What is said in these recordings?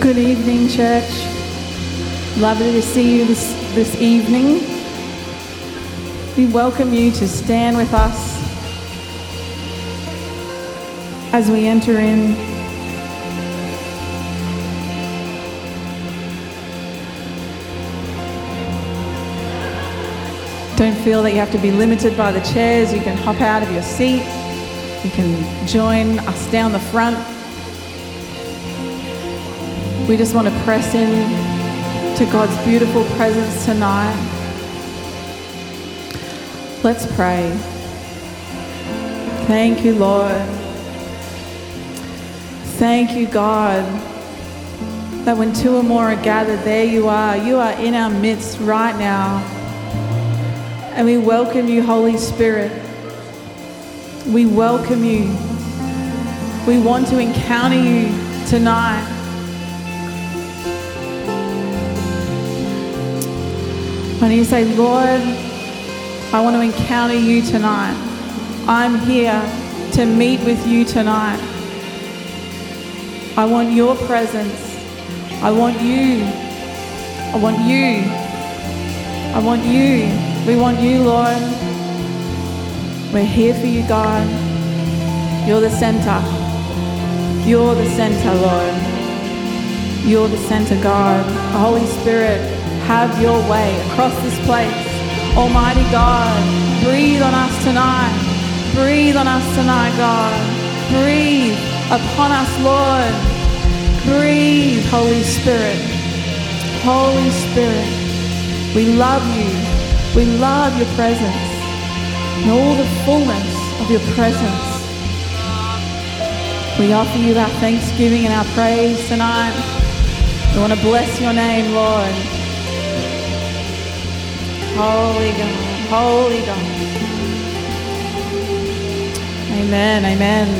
Good evening, church. Lovely to see you this evening. We welcome you to stand with us as we enter in. Don't feel that you have to be limited by the chairs. You can hop out of your seat. You can join us down the front. We just want to press in to God's beautiful presence tonight. Let's pray. Thank you, Lord. Thank you, God, that when two or more are gathered, there you are. You are in our midst right now. And we welcome you, Holy Spirit. We welcome you. We want to encounter you tonight. When you say, Lord, I want to encounter you tonight. I'm here to meet with you tonight. I want your presence. I want you. I want you. I want you. We want you, Lord. We're here for you, God. You're the center. You're the center, Lord. You're the center, God. The Holy Spirit, have your way across this place. Almighty God, breathe on us tonight. Breathe on us tonight, God. Breathe upon us, Lord. Breathe, Holy Spirit. Holy Spirit, we love you. We love your presence and all the fullness of your presence. We offer you our thanksgiving and our praise tonight. We want to bless your name, Lord. Holy God, holy God. Amen, amen.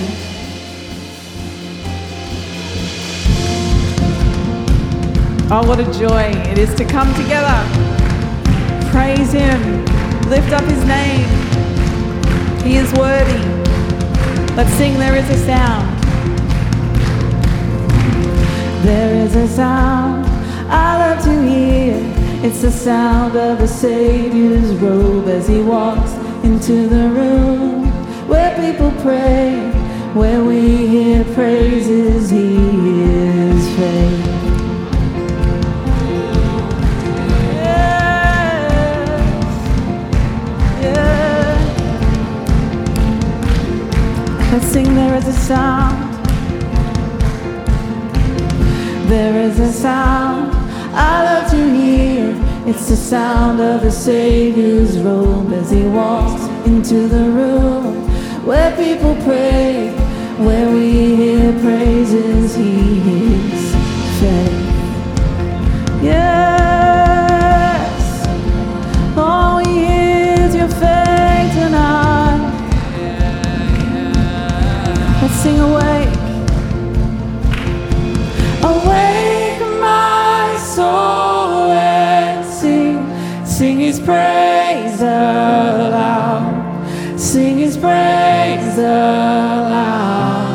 Oh, what a joy it is to come together. Praise Him, lift up His name. He is worthy. Let's sing, there is a sound. There is a sound I love to hear. It's the sound of the Savior's robe as He walks into the room where people pray, where we hear praises, He is faith. Let's sing, there is a sound. There is a sound I love to hear. It's the sound of the Savior's robe as He walks into the room where people pray, where we hear praises, He is faith. Yes, all He is your faith tonight. Let's sing awake. Awake my soul and sing, sing His praise aloud, sing His praise aloud.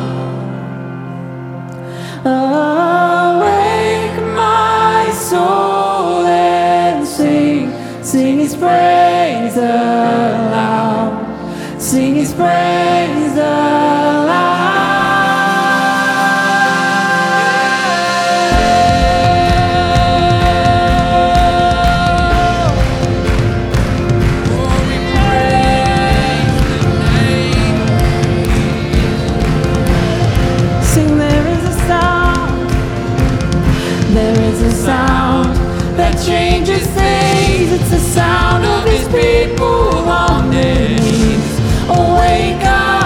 Awake my soul and sing, sing His praise aloud, sing His praise aloud. Sound that changes things. It's the sound of His people on their knees. Awake up.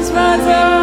praise rise up.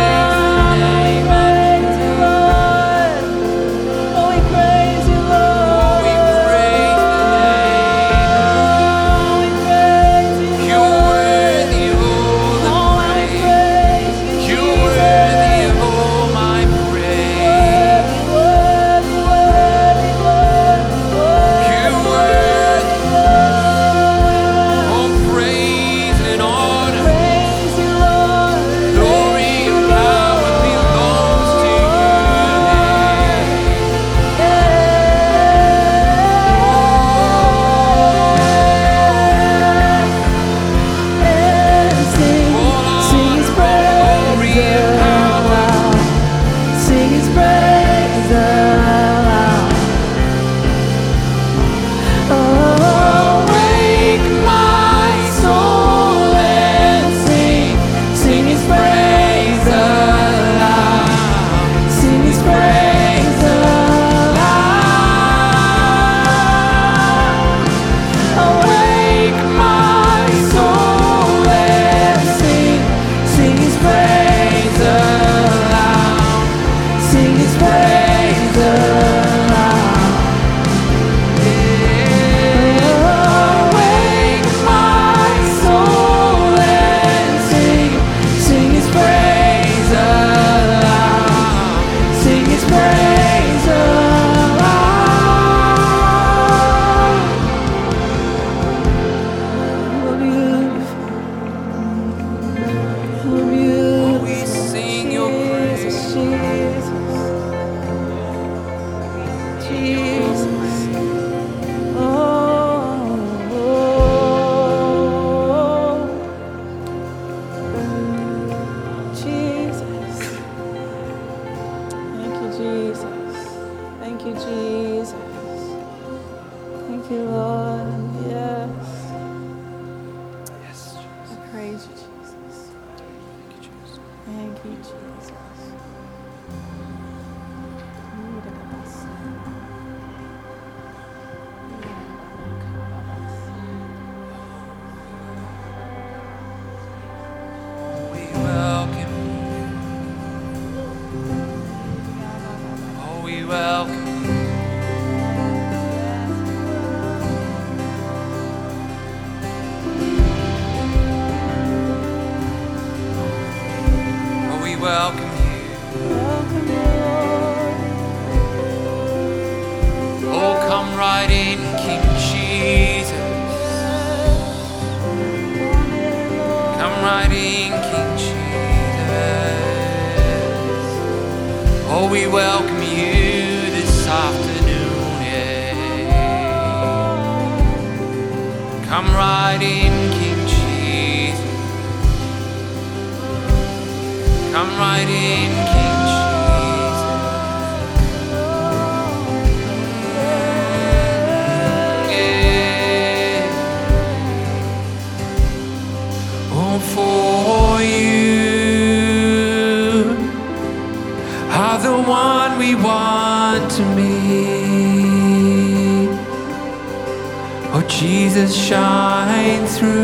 Jesus, shine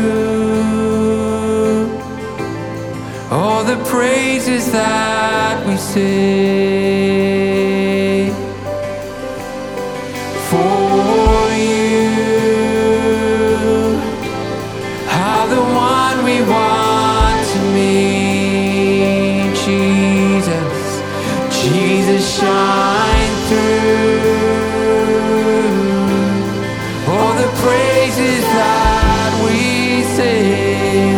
through all the praises that we sing for you are the one we want to meet. Jesus, Jesus, shine through all the praises that we sing,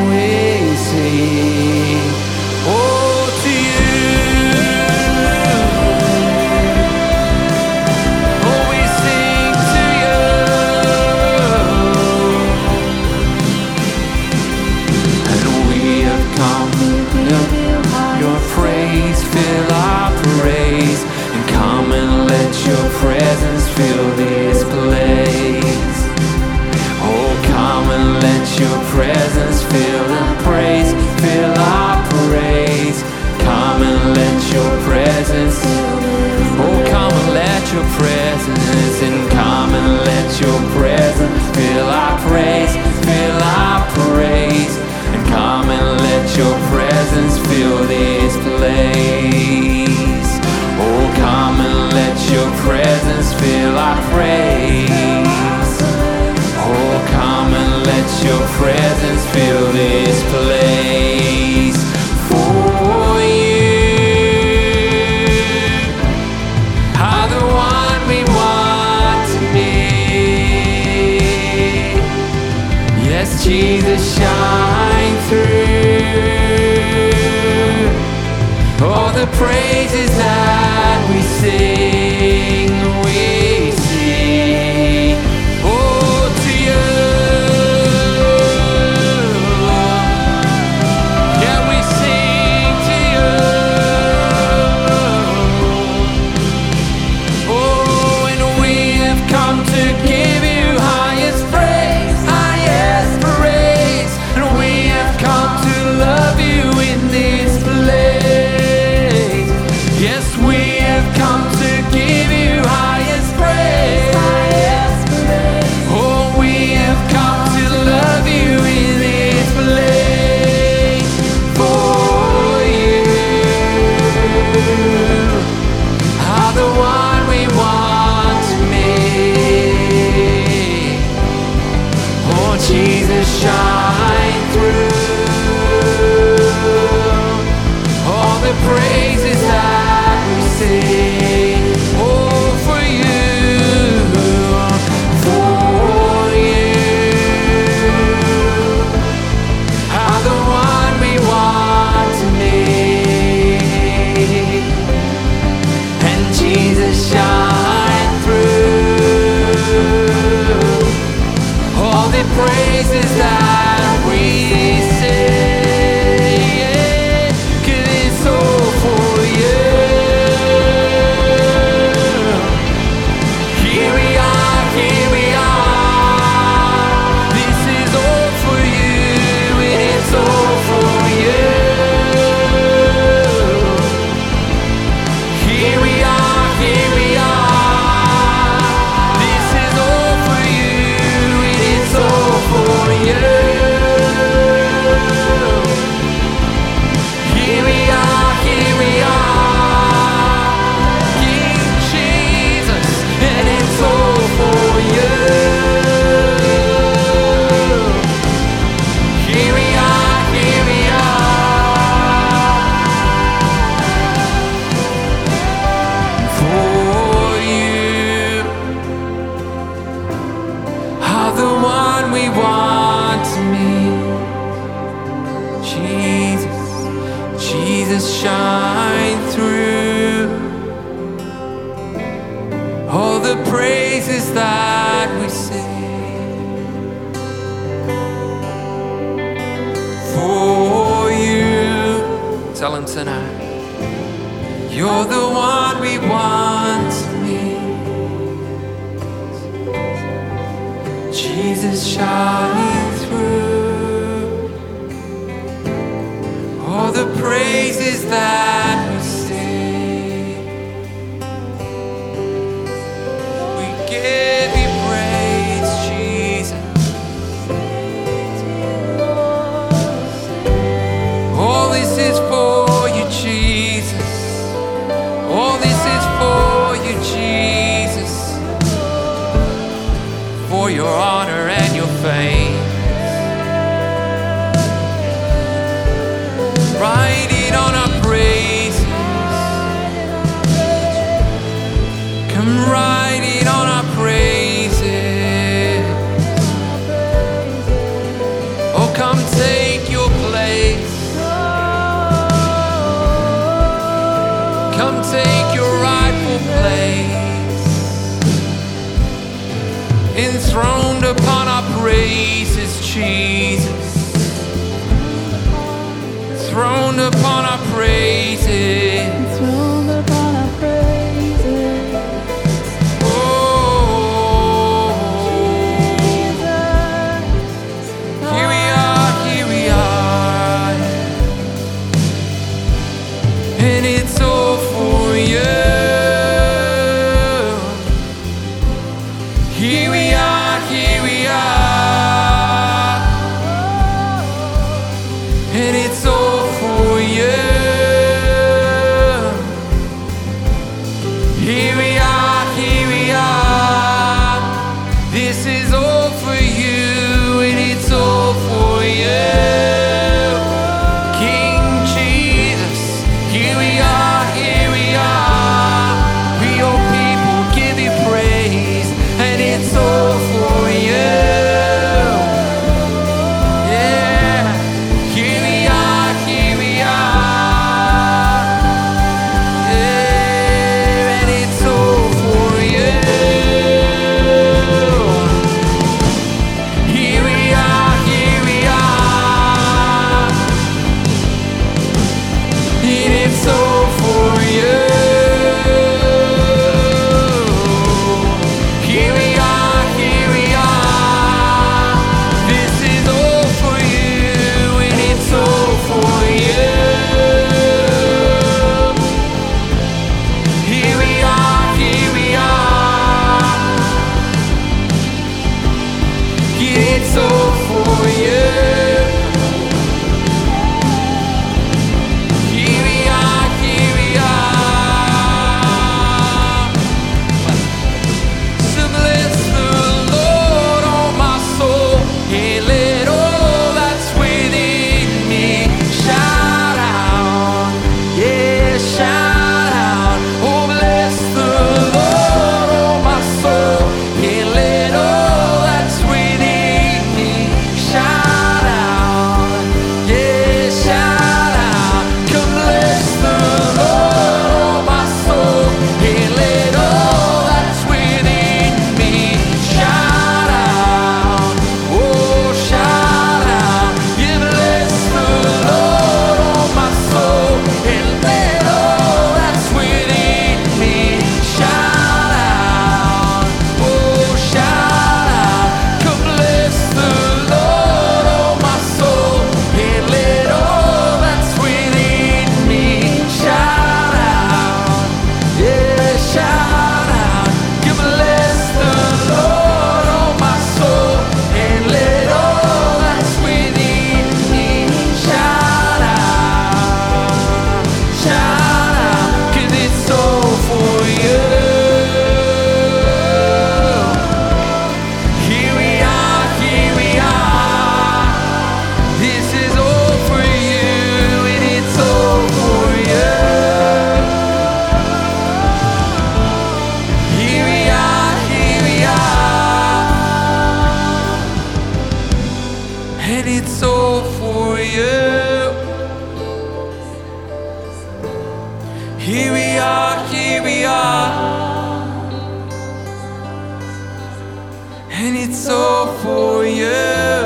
oh, to you, oh, we sing to you, and we have come, your praise fill our praise, and come and let your presence fill this place. Come and let your presence fill our praise, fill our praise. Come and let your presence, oh come and let your presence, and come and let your presence fill our praise, fill our praise. And come and let your presence fill Jesus shine through. All the praises that we sing, oh, to you. Yeah, we sing to you. Oh, and we have come to give you highest praise, and we have come to love you in this place. Yes, we have come to give you highest praise. Oh, we have come to love you in this place. For you are the one we want to meet. Oh, Jesus, shine through. All the praises that we sing, oh, for you, are the one we want to meet. And Jesus, shine through. All the praises that we sing, 'cause it's all for you. Here we are, here we are. This is all for you, and it's all for you. Here we are, here we are. This is all for you, and it's all for you. Here we are, King Jesus, and it's all for you. Here we are, for you are the one we want to meet. Jesus, shine through. All the praises that we sing, for you. Tell him tonight, you're the one we want to meet. Jesus, shine through. All the praises that we sing, we give you praise, Jesus. All this is for you, Jesus. All this is for you, Jesus. For your honor and your fame. Riding on our praises. Come riding on our praises. Oh, come take your place. Come take your rightful place. Enthroned upon our praises, Jesus. Throned upon our praises. Throned upon our praises. Oh, here we are, and it's all for you. Here we are, and it's all for you. Here we are, this is all for you, and it's all for you. King Jesus, here we are, Here we are, here we are. And it's all for you.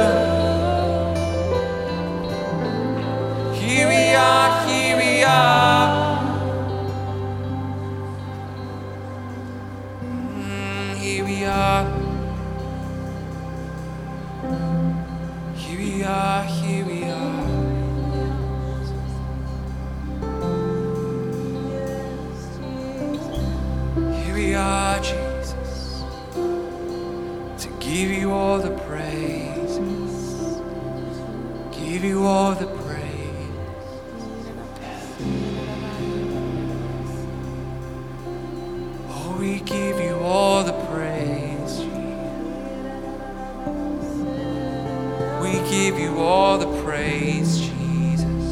Here we are, here we are. Here we are. Here we are, here we are. Here we are, Jesus, to give you all the praise, give you all the praise. Oh, we give you all the praise, we give you all the praise, Jesus.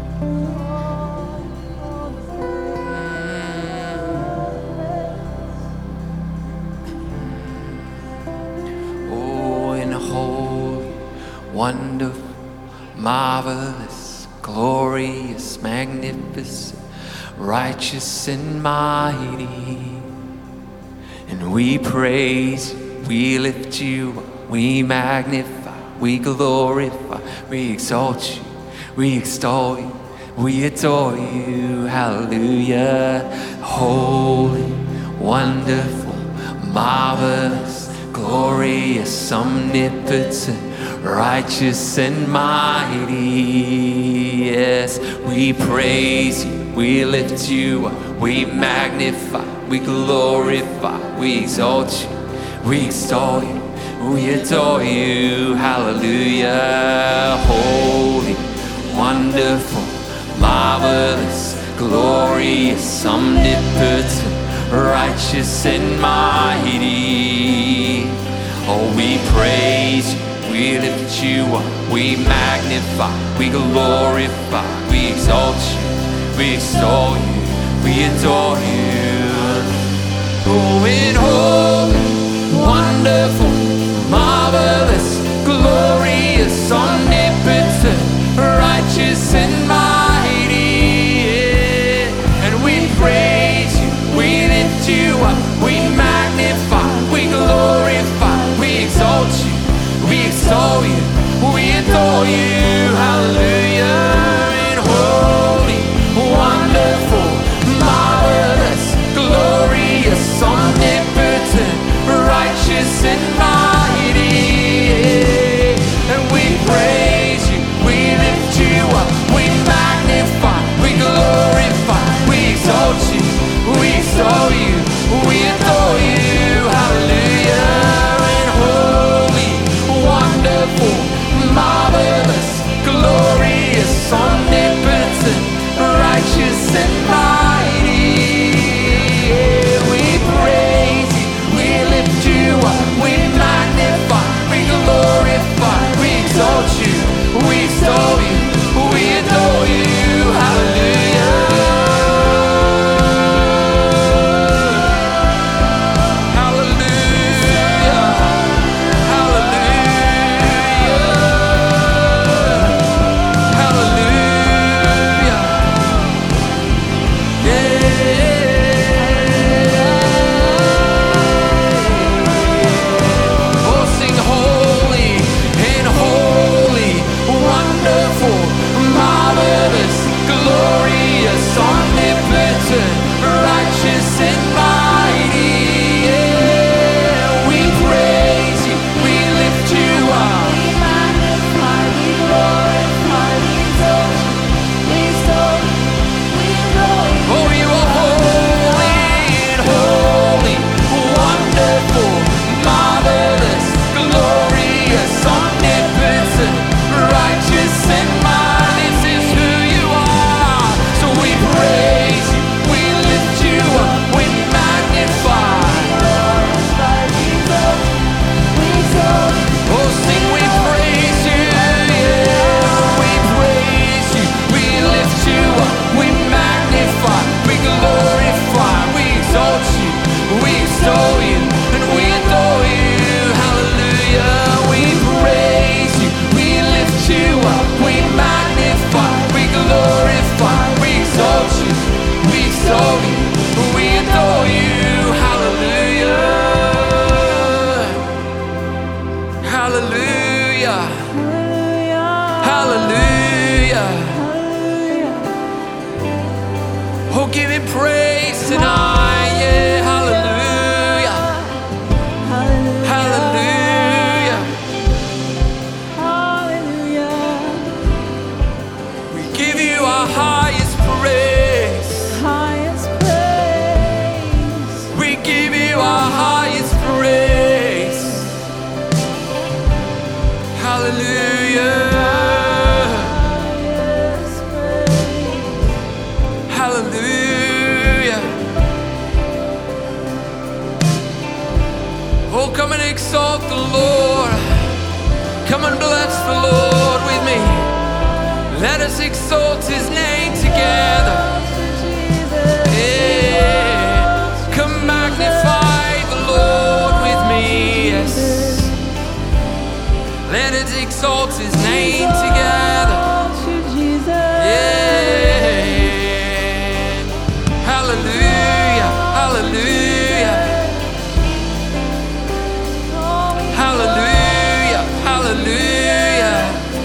Oh, in holy, wonderful, marvelous, glorious, magnificent, righteous and mighty. And we praise you, we lift you up, we magnify, we glorify, we exalt you, we extol you, we adore you. Hallelujah. Holy, wonderful, marvelous, glorious, omnipotent, righteous and mighty. Yes, we praise you, we lift you up, we magnify, we glorify, we exalt you, we extol you, we adore you. Hallelujah. Holy, wonderful, marvelous, glorious, omnipotent, righteous and mighty. Oh, we praise you, we lift you up, we magnify, we glorify, we exalt you, we extol you, we adore you. Oh, in holy, wonderful, marvelous, glorious, omnipotent, righteous and mighty. And we praise you, we lift you up, we magnify, we glorify, we exalt you, we extol you, we adore you. Hallelujah. In holy, wonderful, marvelous, glorious, omnipotent, righteous and mighty. And we praise you, we lift you up, we magnify, we glorify, we exalt you, we extol you, we adore you. Hallelujah. And holy, wonderful, marvelous, give him praise tonight. Yeah, hallelujah. Hallelujah. Hallelujah. We give you our highest praise. Highest praise. We give you our highest praise. Hallelujah. Highest praise. Hallelujah. Oh, come and exalt the Lord. Come and bless the Lord with me. Let us exalt his name together. Yeah. Come magnify the Lord with me. Yes. Let us exalt his name together. Yeah. Hallelujah. Hallelujah. Hallelujah. Hallelujah.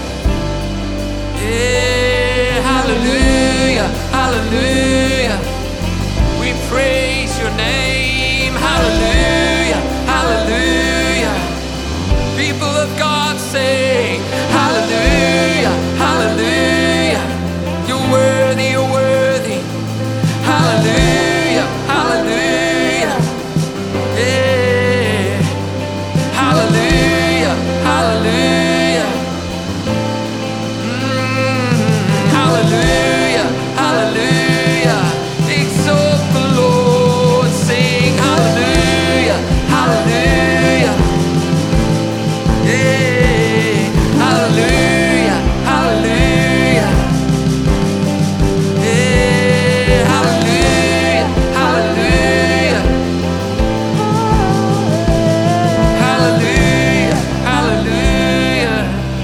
Yeah. Hallelujah. Hallelujah. We praise your name. Hallelujah. Hallelujah. People of God say, hallelujah. Hallelujah. You're worthy. You're worthy. Hallelujah. Hallelujah. Yeah. Hallelujah. Hallelujah. Hallelujah. Hallelujah. Exalt the Lord. Sing hallelujah. Hallelujah. Yeah. Hallelujah. Hallelujah. Yeah. Hallelujah. Hallelujah. Hallelujah. Hallelujah.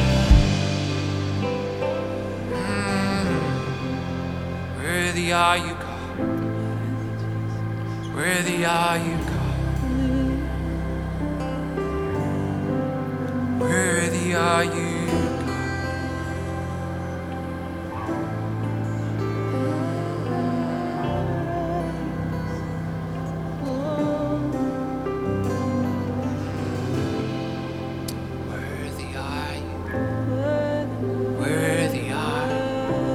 Worthy are you, God. Worthy are you, God. Worthy are you, God. Worthy are you. Worthy are you.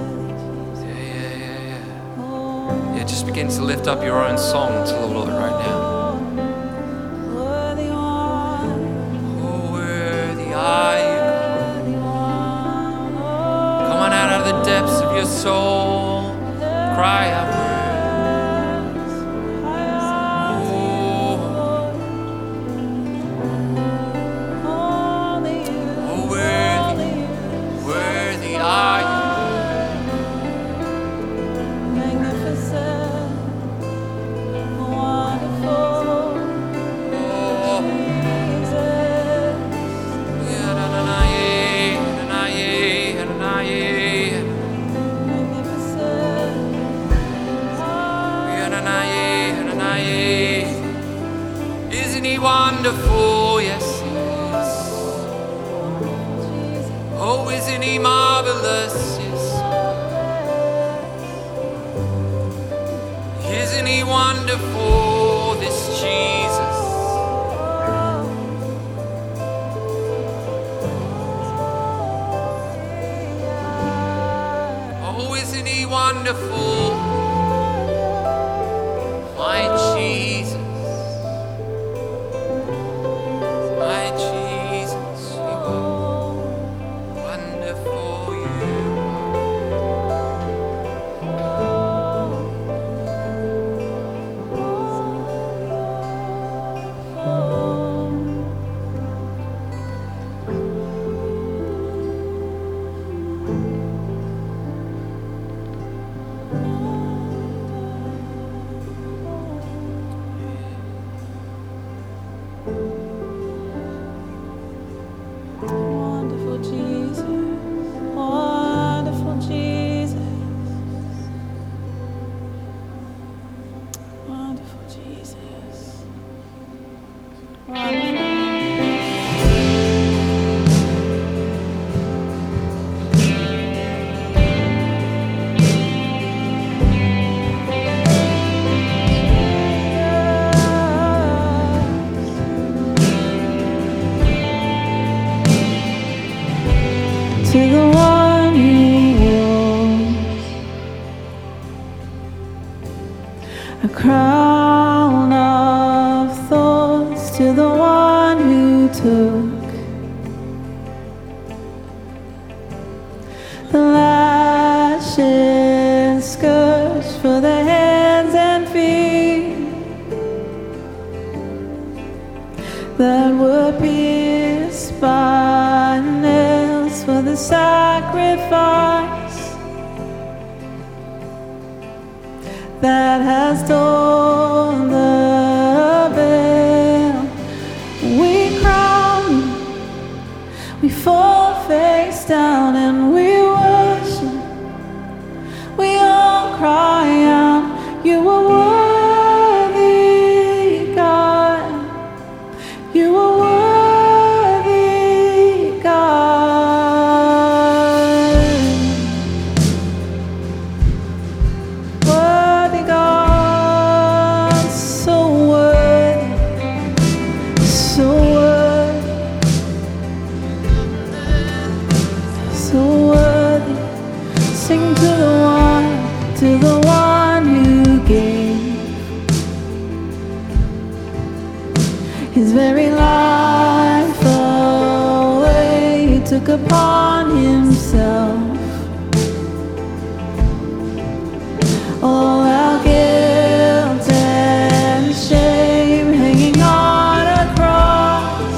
Yeah. Yeah, just begin to lift up your own song to the Lord right now. Worthy one. Oh, worthy are you. Come on out of the depths of your soul. Cry out. Oh, worthy, worthy are you. Magnificent, wonderful, Oh, Jesus. Magnificent. Isn't he wonderful? Yes, he is. Oh, isn't he marvelous? Yes. Isn't he wonderful, this Jesus? Oh, isn't he wonderful? My Jesus. My Jesus, you are wonderful, you A crown of thorns to the one who took the lashes, scourge for the hands and feet that were pierced by nails for the sacrifice that has torn the veil. We crown you, we fall face down and we worship. We all cry out, you are worthy, God. You are worthy, God. Worthy, God. So worthy, so worthy, so worthy. Sing to the one who gave his very life away. He took upon himself all our guilt and shame, hanging on a cross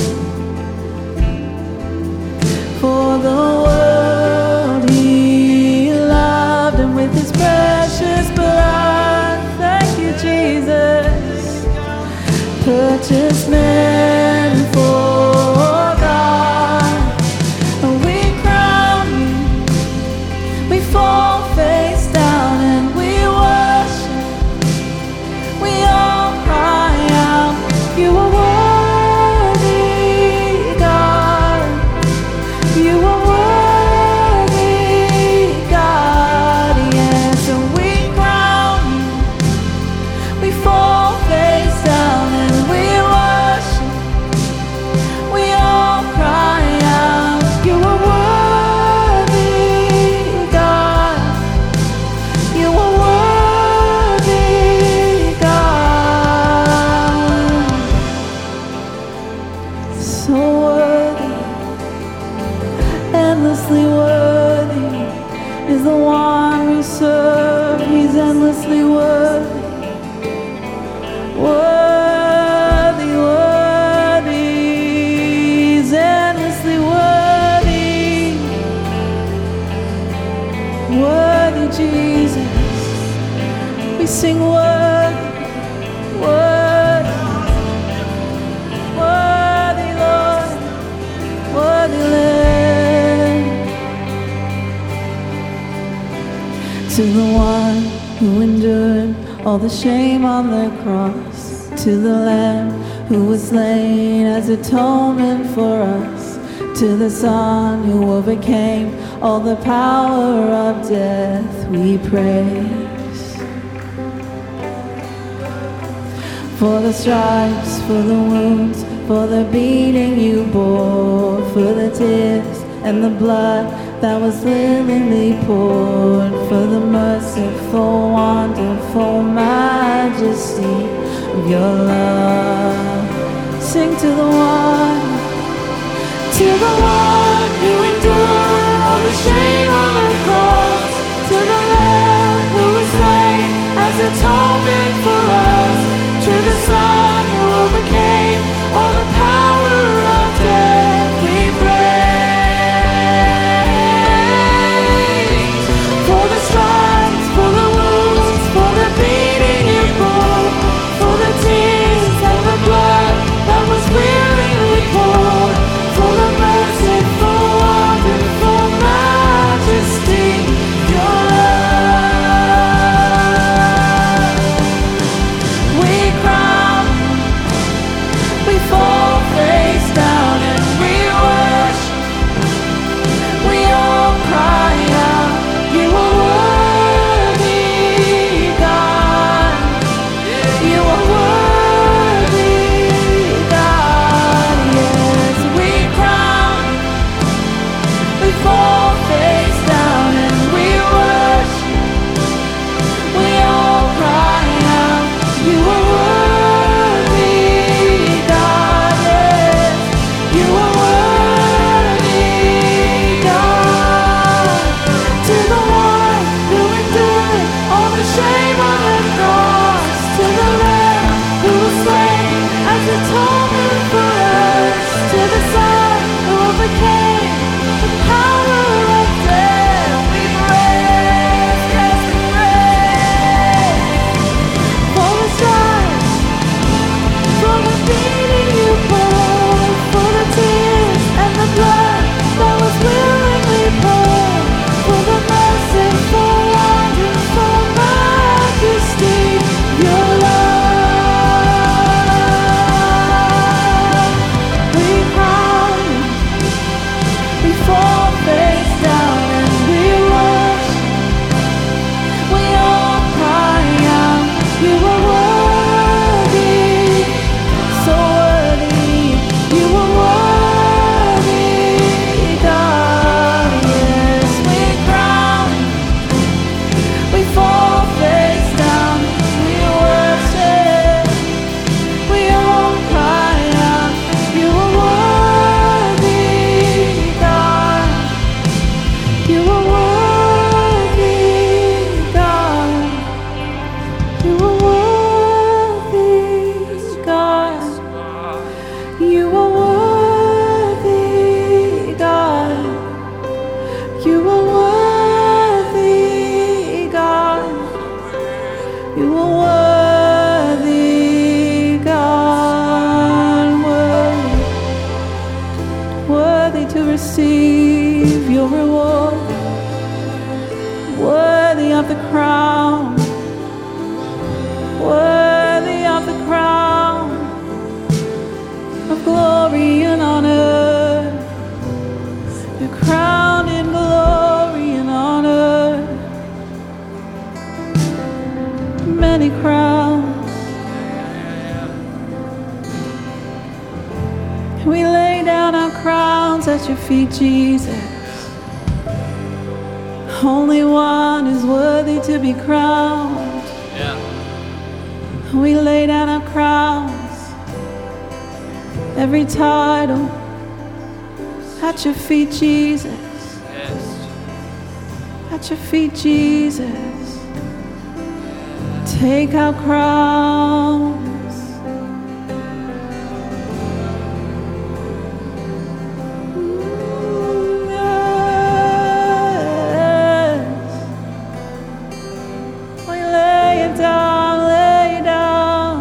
for the world he loved, and with his precious blood, thank you, Jesus, purchased men for God. And we crown you, we fall face down and we worship. We all cry out, you are worthy, God. You are worthy, God. Yes, and we crown you, we fall face down and we worship. We all cry out, you are worthy, God. You are worthy, God. So worthy, endlessly worthy is the one we serve. He's endlessly worthy. Worthy, worthy, he's endlessly worthy. Worthy, Jesus. We sing worthy, worthy, worthy, Lord, worthy Lamb. To the one who endured all the shame on the cross, to the Lamb who was slain as atonement for us, to the Son who overcame all the power of death, we praise. For the stripes, for the wounds, for the beating you bore, for the tears and the blood that was willingly poured, for the merciful, wonderful majesty of your love. Sing to the one who endured all the shame on the cross, to the Lamb who was slain as atonement for us, to the Son who overcame all the power of death, we praise. For the stripes, for the wounds, for the beating you bore, for the tears and the blood that was willingly poured, for the merciful, wonderful majesty You are worthy, God, worthy to receive your reward, worthy of the crown, worthy of the crown of glory and honor. You're crowned in glory and honor. Many crowns. We lay down our crowns at your feet, Jesus. Only one is worthy to be crowned. Yeah. We lay down our crowns, every title at your feet, Jesus. Yes. At your feet, Jesus. Take our crowns. Yes. We lay it down, lay it down.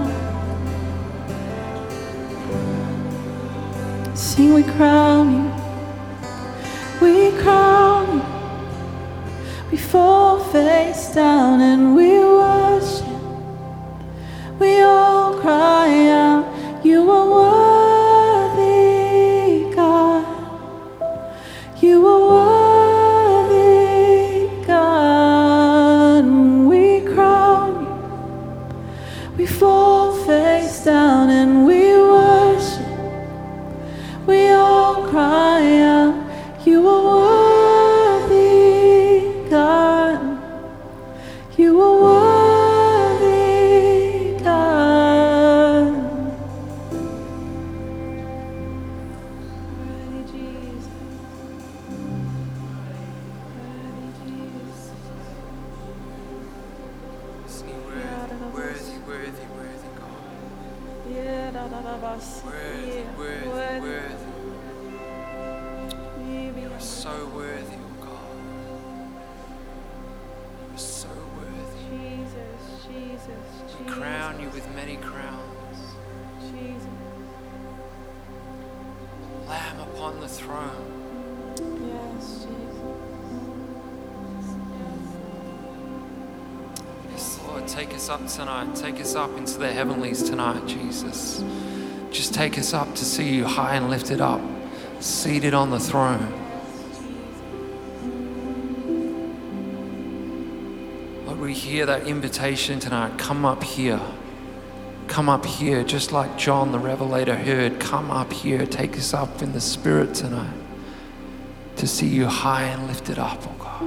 Sing, we crown you. We crown you. We fall face down and we worship. We all cry out, you are worthy, God. You are worthy, God. We crown you. We fall face down and we worship. We all cry out, you are worthy, God. You are worthy, God. Worthy Jesus. Worthy Jesus. Sing worthy, worthy, worthy, God. Yeah, da da da bus. Worthy, worthy, worthy. You are so worthy, oh God. You are so worthy. Jesus, Jesus, We crown you with many crowns. Jesus. Lamb upon the throne. Yes, Jesus. Yes, Lord, take us up tonight. Take us up into the heavenlies tonight, Jesus. Just take us up to see you high and lifted up, seated on the throne. Lord, we hear that invitation tonight. Come up here. Come up here, just like John the Revelator heard. Come up here. Take us up in the Spirit tonight to see you high and lifted up, oh God.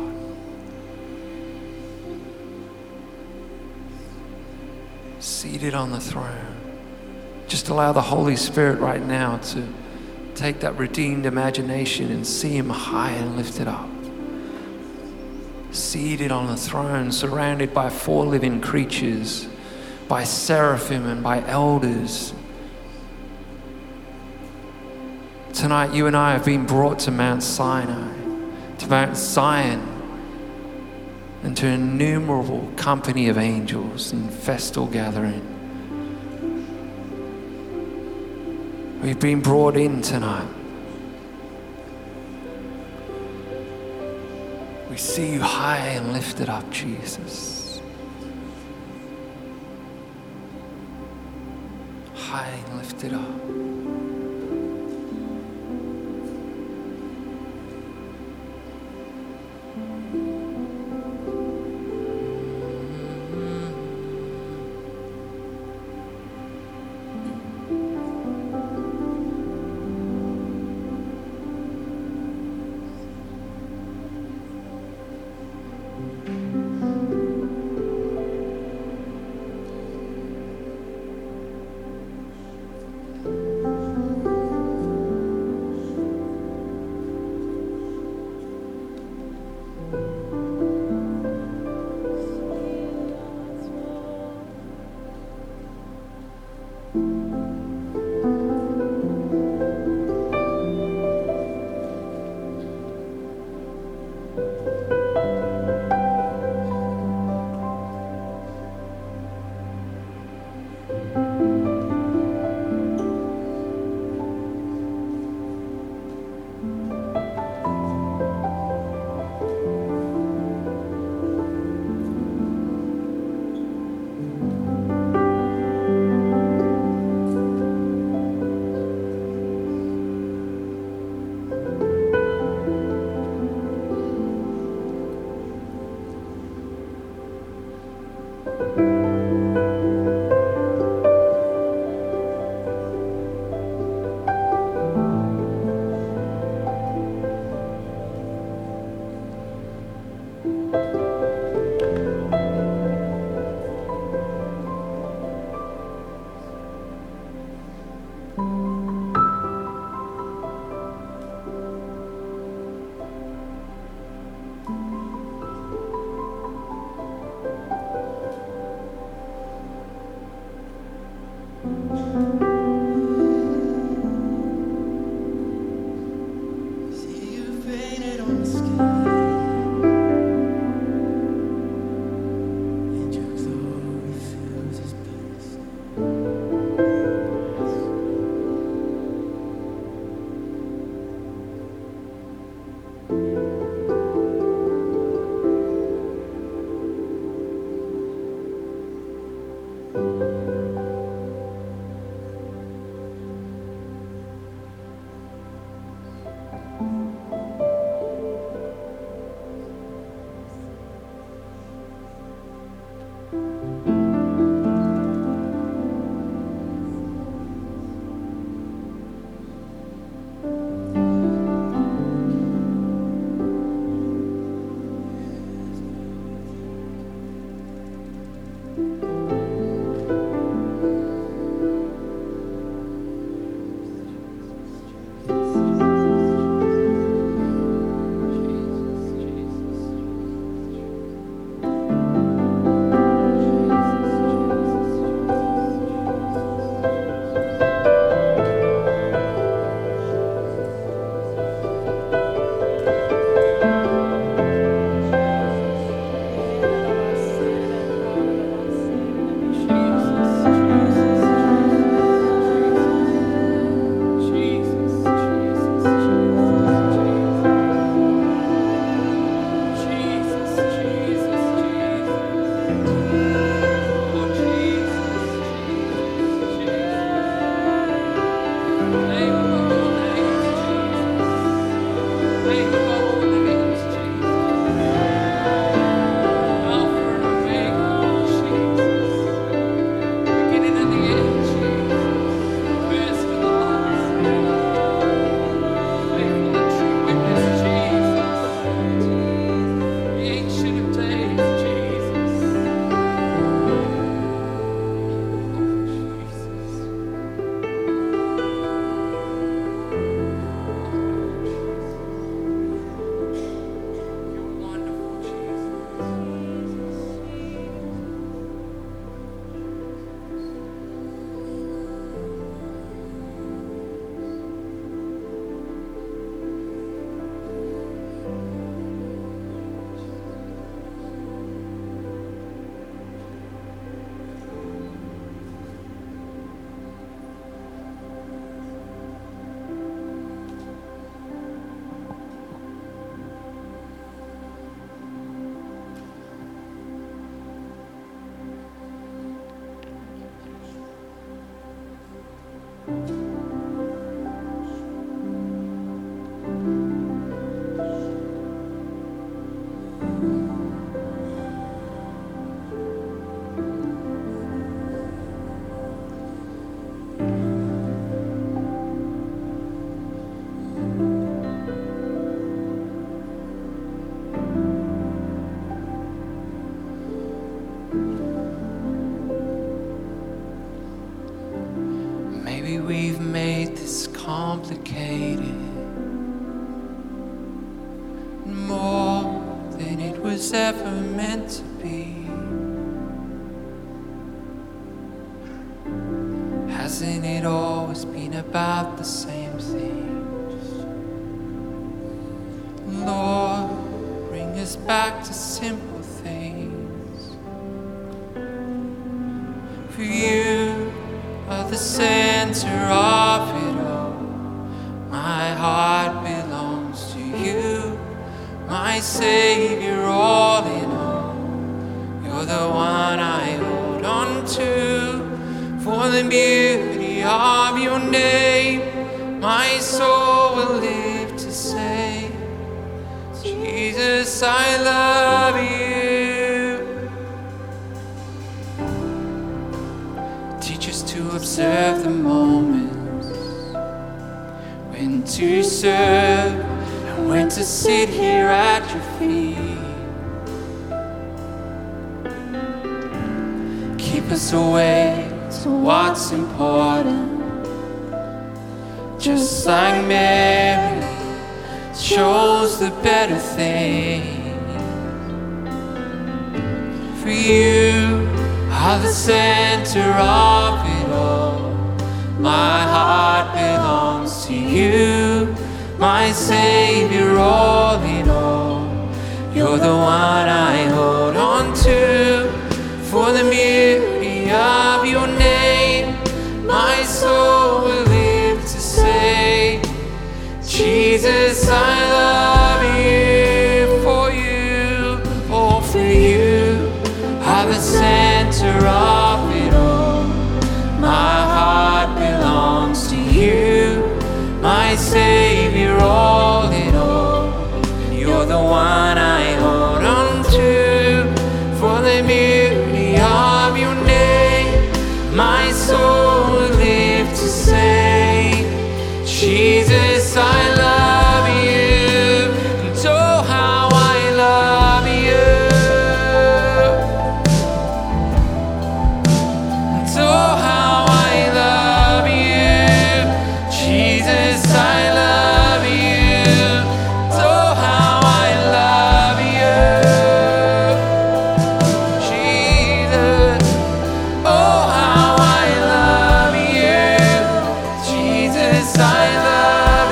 Seated on the throne. Just allow the Holy Spirit right now to take that redeemed imagination and see him high and lifted up. Seated on the throne, surrounded by 4 living creatures, by seraphim and by elders. Tonight, you and I have been brought to Mount Sinai, to Mount Zion, and to an innumerable company of angels in festal gathering. We've been brought in tonight. We see you high and lifted up, Jesus. High and lifted up. we've made this complicated, more than it was ever meant to be. Hasn't it always been about the same thing? Lord, bring us back to simple things. For you the center of it all. My heart belongs to you, my Savior, all in all. You're the one I hold on to. For the beauty of your name, my soul will live to say, Jesus, I love you. Teach us to observe the moments, when to serve and when to sit here at your feet. Keep us awake to what's important, just like Mary chose the better thing. For you are the center of it all. My heart belongs to you, my Savior, all in all. You're the one I hold on to. For the beauty of your name, my soul will live to say, Jesus, I love you. For you, oh, for you are the center of it all. My heart belongs to you, my Savior, all in all. And you're the one I hold on to. For the beauty of your name, my soul will live to say, Jesus, I love you. And oh, how I love you. And oh, how I love you. Jesus, I love you. And oh, how I love you. Jesus, oh, how I love you. Jesus, I love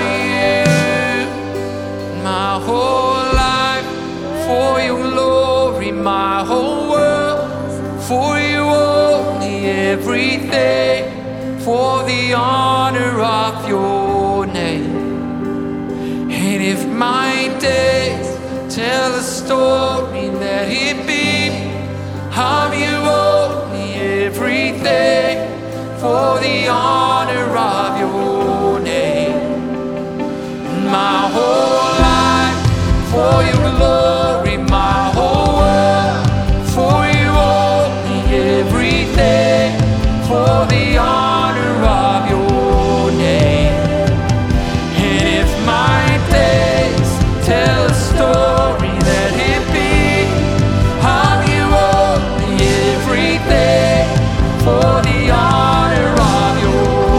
you. My whole life for your glory, my whole world for you only, everything for the honor of your name. And if my days tell a story, let it be of you only, everything for the honor of your name. My whole life for your glory, my whole world for you only, everything for the honor of your name. And if my days tell a story, let it be of you only, everything for the honor of your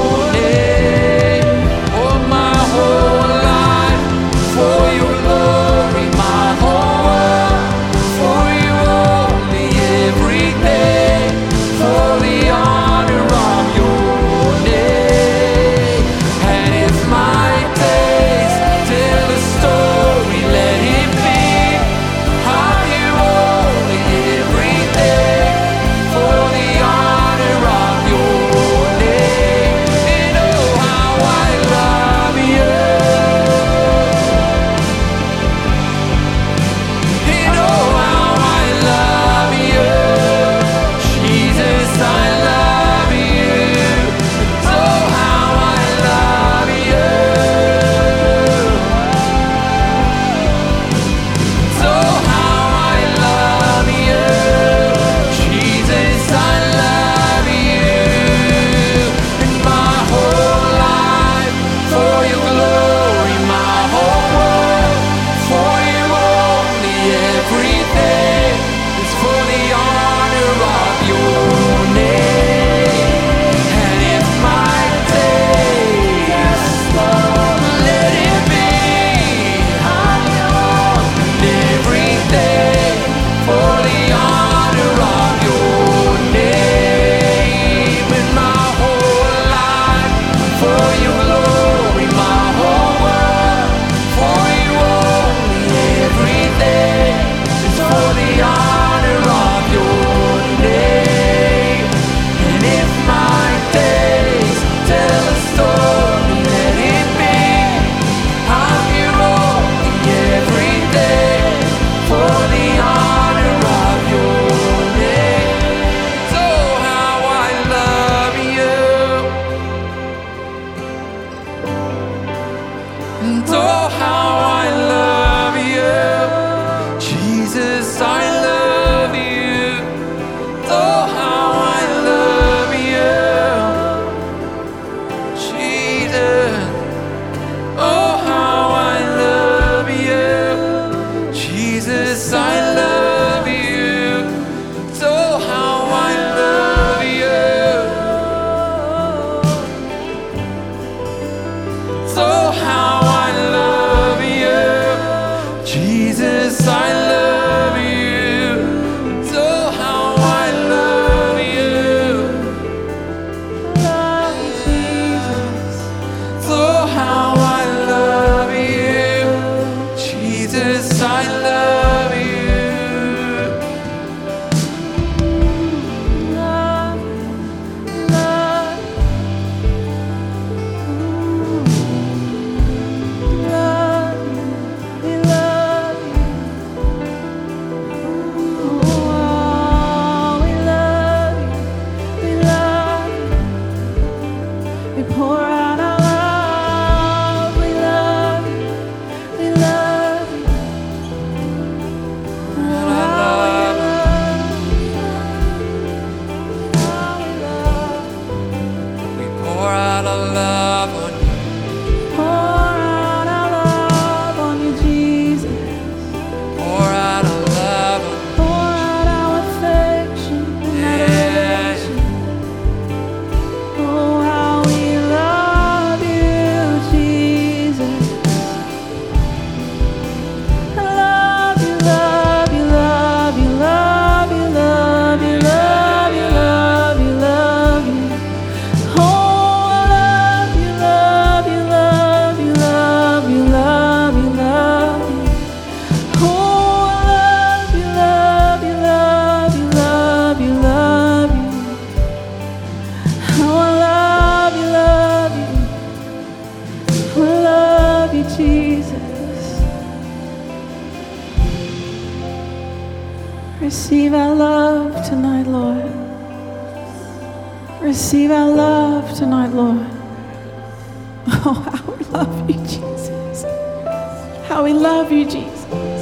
Receive our love tonight, Lord. Oh, how we love you, Jesus. How we love you, Jesus.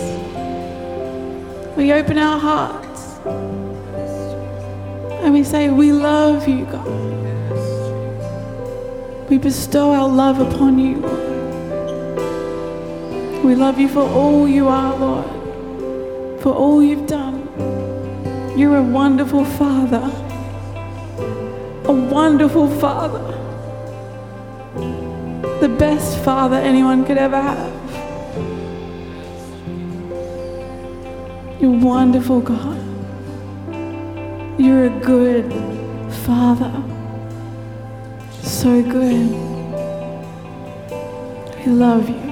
We open our hearts and we say, we love you, God. We bestow our love upon you, Lord. We love you for all you are, Lord, for all you've done. You're a wonderful Father, a wonderful Father, the best Father anyone could ever have. You're wonderful, God. You're a good Father, so good. We love you.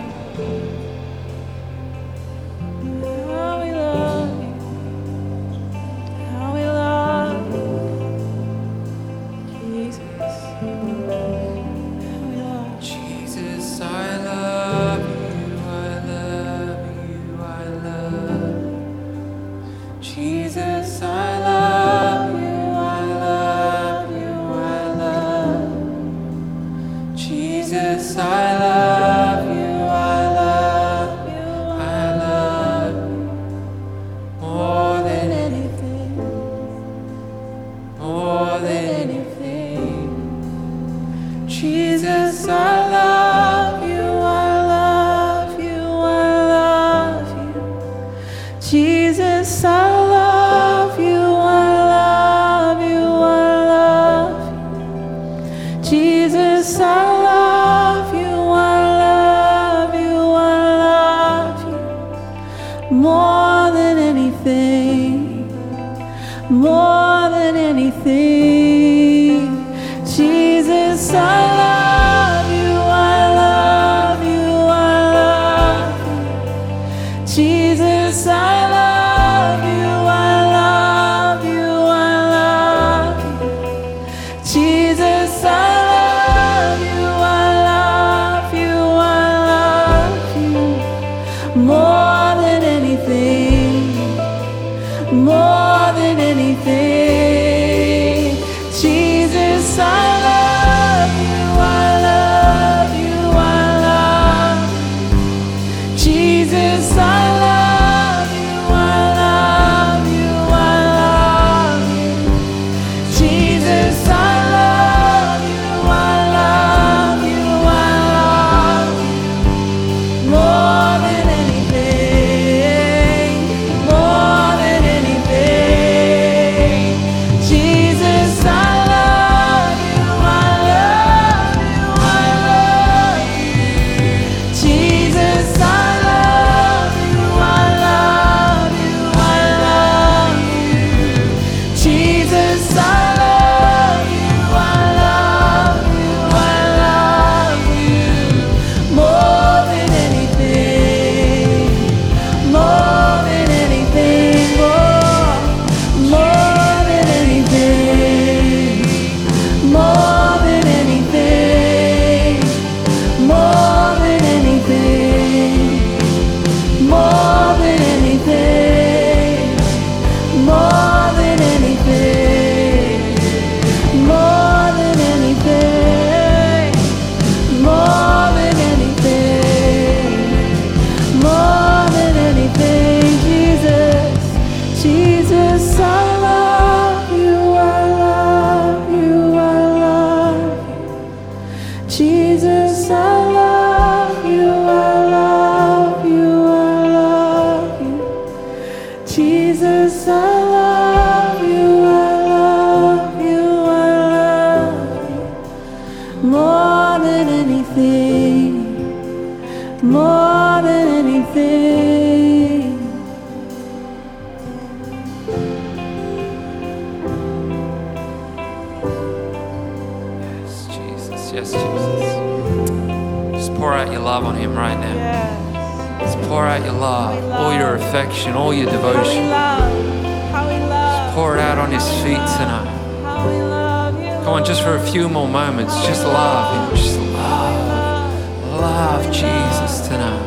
All your devotion. Just pour it out on his feet tonight. Come on, just for a few more moments, just love him. Just love Jesus tonight.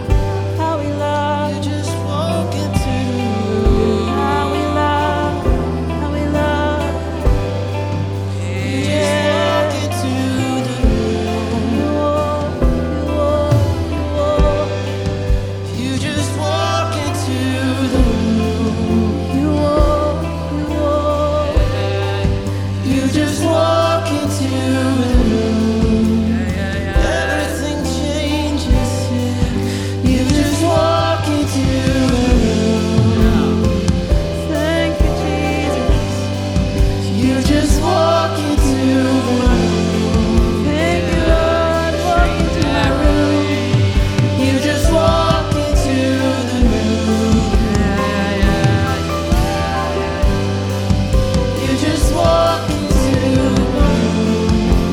Yeah. You just walk into the room. Everything changes here. You just walk into the room. Thank you, Jesus. You just walk into the room. Thank you, Lord. Walk into the room. You just walk into the room. You just walk into the room.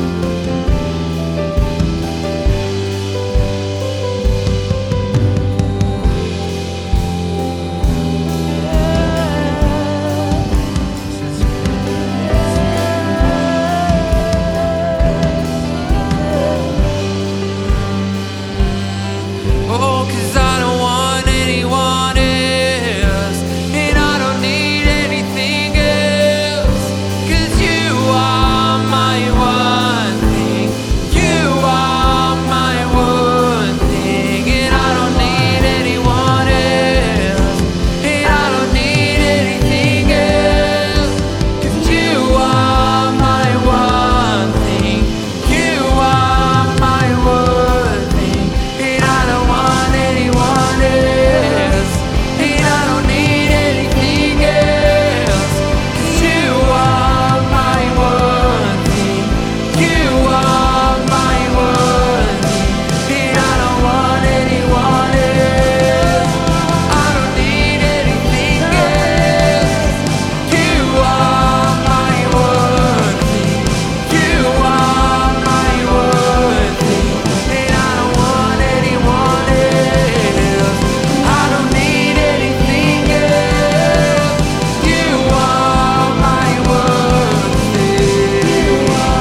Oh, 'cause I don't want anyone else, and I don't need anything else. 'Cause you are my one thing. You are my one thing, and I don't need anyone else, and I don't need anything else. 'Cause you are my one thing. You are my one thing, and I don't want anyone else, and I don't need anything else. 'Cause you are my one thing. You are my one thing, and I don't want anyone else. I don't need anything else. You are my one thing. You are my one thing, and I don't want anyone else. I don't need anything else. You are my one thing.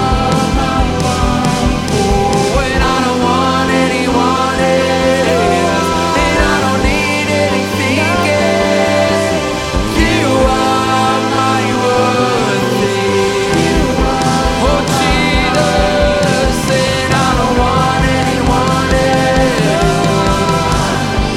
Oh, and I don't want anyone else, and I don't need anything else. You are my one thing. Oh, Jesus, and I don't want anyone else.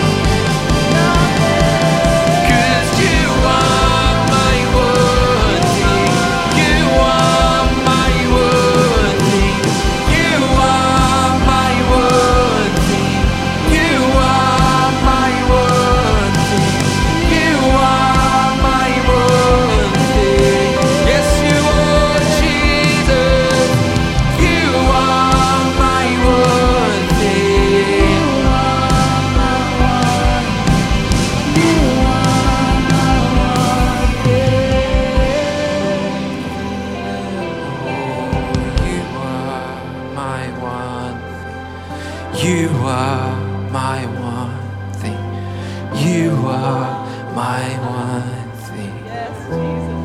'Cause you are my one thing. You are my one thing. You are my one thing. You are my one thing. You are my one thing. Yes, you are, Jesus. You are my one thing. You are my one. You are my one thing. You are my one thing. Yes, Jesus.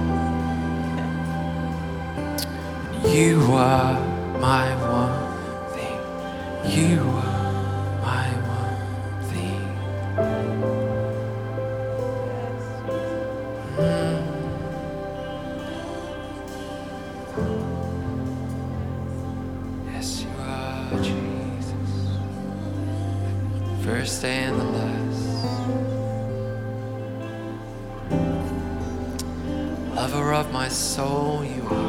You are my one thing. You are my one thing. Yes, you are, Jesus. First and the last. Lover of my soul, you are.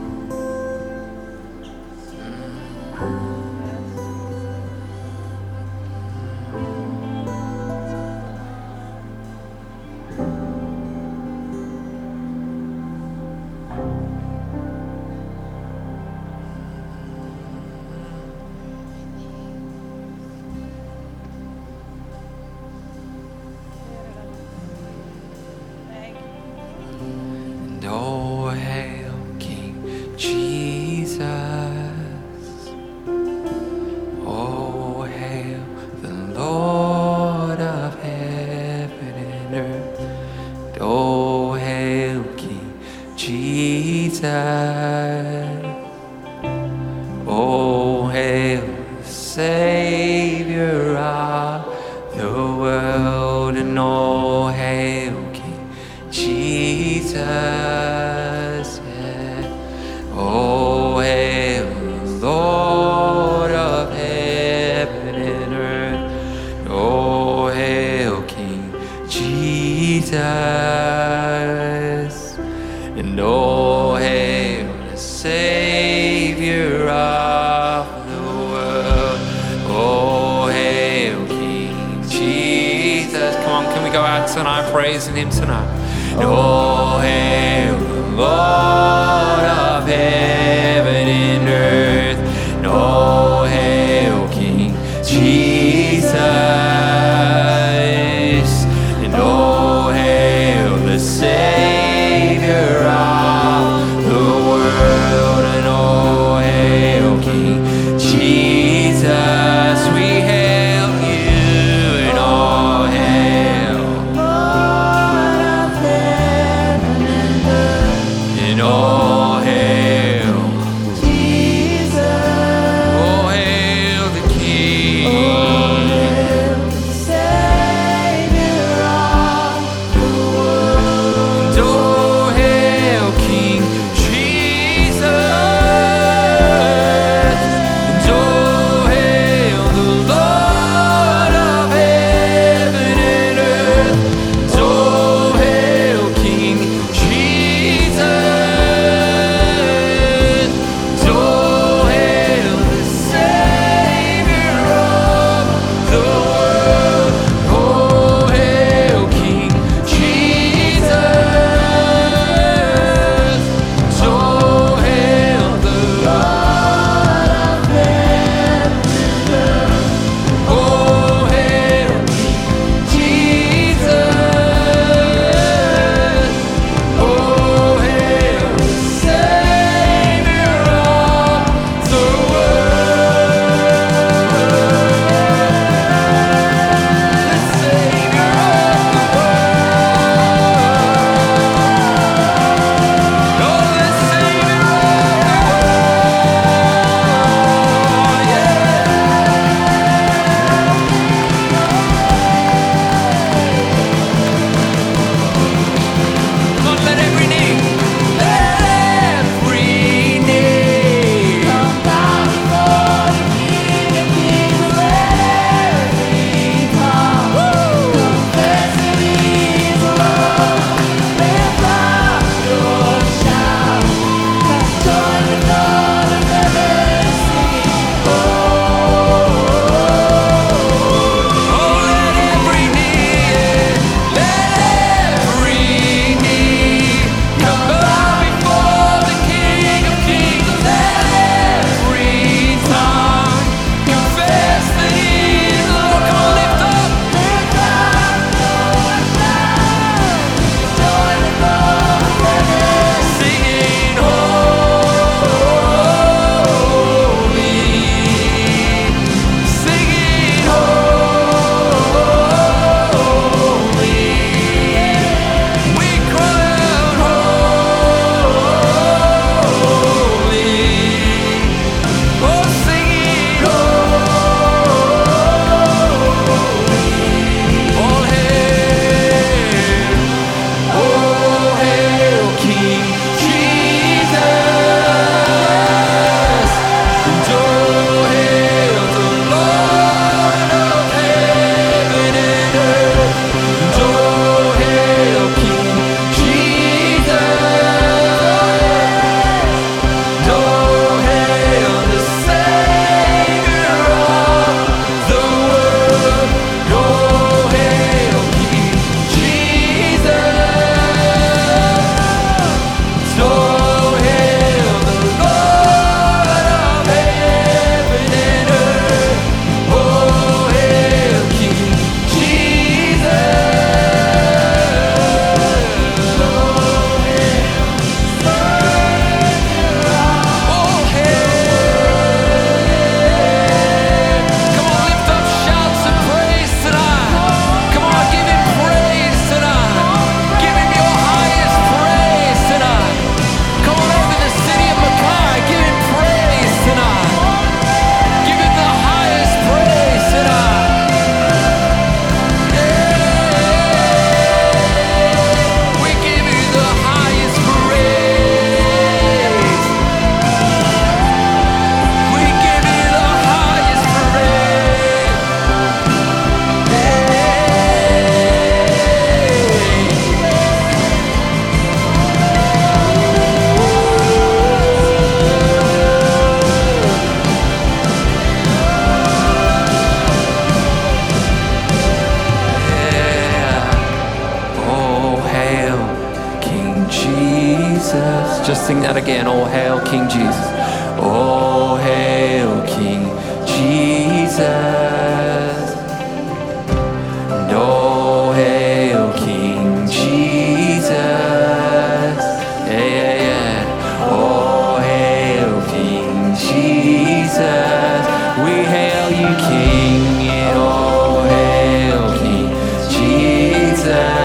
Thank you. And oh, hail King Jesus. Oh, hail the Lord of heaven and earth. And oh, hail King Jesus. Oh, hail the Savior of the world. And oh, hail King Jesus. Yeah. Oh, hail the Lord of heaven and earth. Oh, hail King Jesus. And oh, hail the and I'm praising him tonight. And oh, hail the Lord of heaven and earth. And oh, hail King Jesus. And oh, hail the Savior of the world. And oh, hail King Jesus. We hail you. And oh, hail. Lord of heaven and earth. And oh, sing that again. Oh, hail King Jesus. Oh, hail King Jesus. And oh, hail King Jesus. Yeah, yeah, yeah. Oh, hail King Jesus. We hail you, King. And oh, hail King Jesus.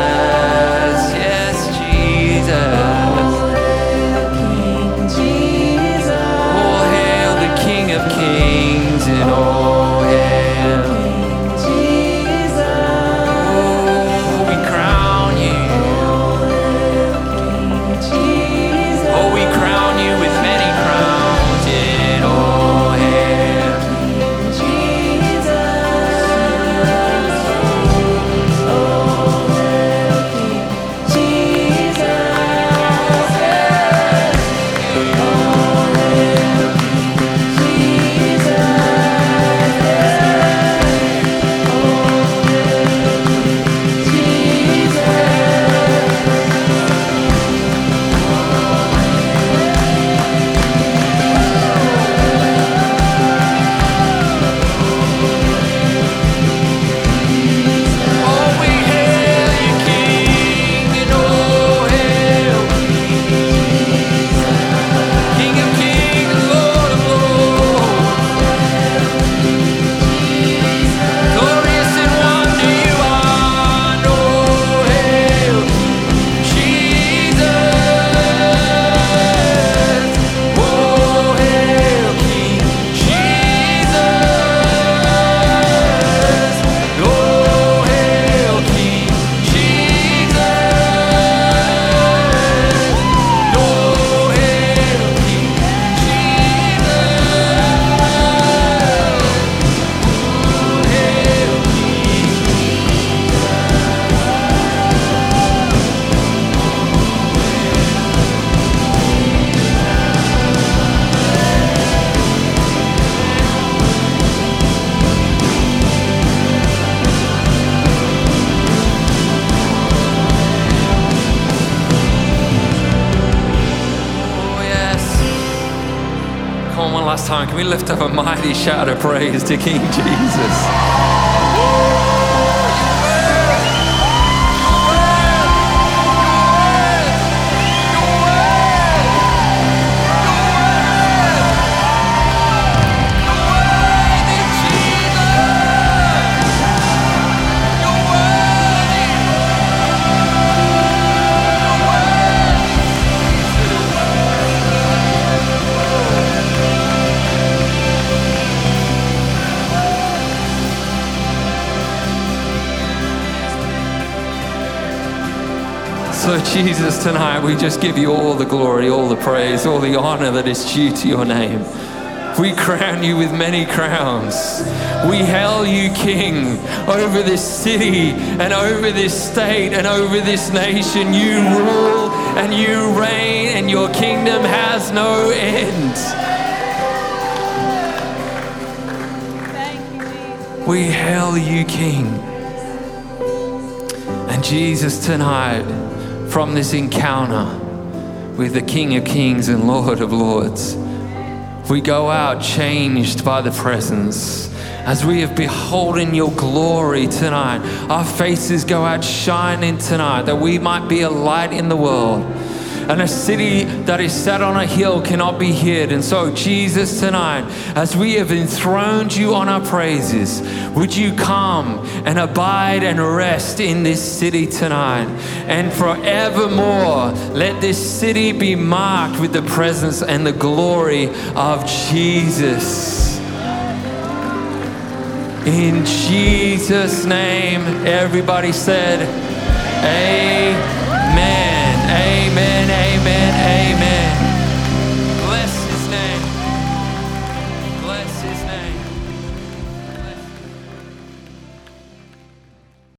Time, can we lift up a mighty shout of praise to King Jesus? So Jesus, tonight we just give you all the glory, all the praise, all the honor that is due to your name. We crown you with many crowns. We hail you King over this city and over this state and over this nation. You rule and you reign and your kingdom has no end. Thank you, Jesus. We hail you King. And Jesus, tonight, from this encounter with the King of Kings and Lord of Lords, we go out changed by the presence. As we have beholden your glory tonight, our faces go out shining tonight, that we might be a light in the world. And a city that is set on a hill cannot be hid. And so, Jesus, tonight, as we have enthroned you on our praises, would you come and abide and rest in this city tonight? And forevermore, let this city be marked with the presence and the glory of Jesus. In Jesus' name, everybody said, Amen. Amen, amen.